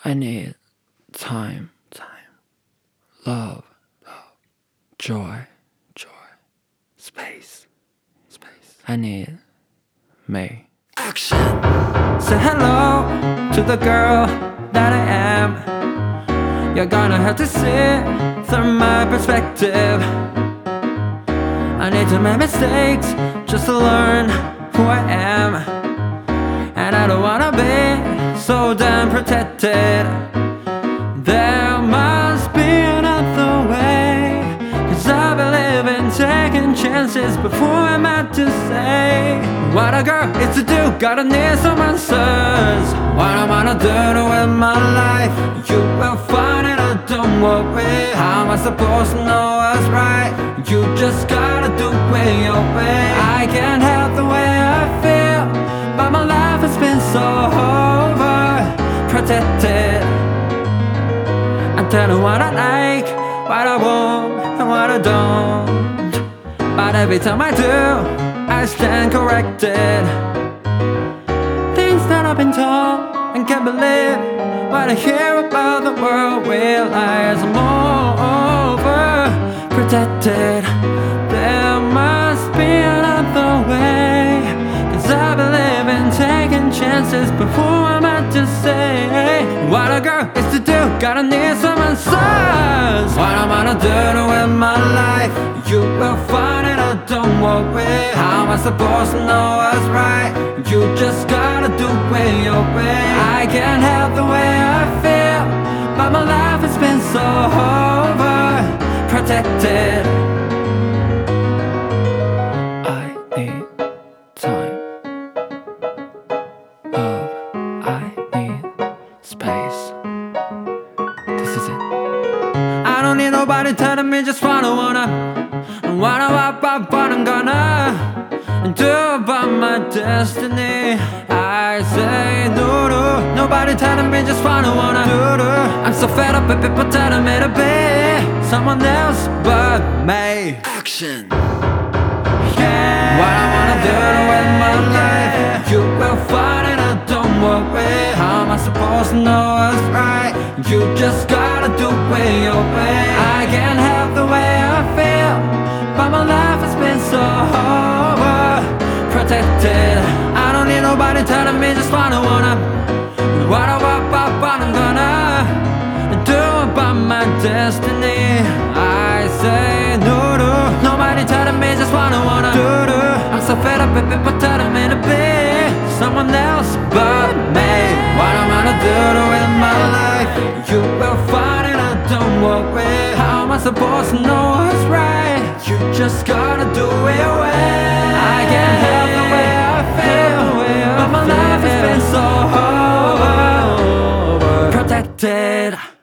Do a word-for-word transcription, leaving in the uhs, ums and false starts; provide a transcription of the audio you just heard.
I need time, time, love, love, joy, joy, space, space. I need me. Action! Say hello to the girl that I am. You're gonna have to see through my perspective. I need to make mistakes just to learn who I am. And I don't wanna be so damn protected. There must be another way, 'cause I believe in taking chances before I'm out to say what a girl is to do. Gotta need some answers. What I'm gonna do with my life, you will find it, or don't worry. How am I supposed to know what's right? You just gotta do it your way. I can't help the way I feel, but my life has been so overprotected. I tell you what I like, what I want, and what I don't. But every time I do, I stand corrected. Things that I've been told and can't believe, what I hear about the world realize I'm overprotected. There must be another way, 'cause I believe in taking chances before I'm out to say what a girl is to do. Gotta need some answers. What I'm gonna do with my life, you will find it, or don't worry. How am I supposed to know what's right? You just gotta do it your way. I can't help the way I feel, but my life has been so overprotected. I need time, love, I need space. This is it. I don't need nobody telling me just what I wanna, and what I want, what, what I'm gonna do about my destiny. I say no, no, nobody telling me just what I wanna do, do. I'm so fed up with people telling me to be someone else but me. Action! Yeah. What I wanna do with my life, you will find it, or don't worry. How am I supposed to know what's right? You just gotta do it your way. I can't help the way I feel, but my life has been so overprotected. I don't need nobody telling me just what I wanna, what I want, what, what I'm gonna do about my destiny. I say no, no, nobody telling me just what I wanna do, do. I'm so fed up with people telling me to be someone else but me. What I'm gonna do with my life, you will find it, or don't worry. How am I supposed to know what's right? You just gotta do it your way. I can't help the way I feel, but my life has been so overprotected.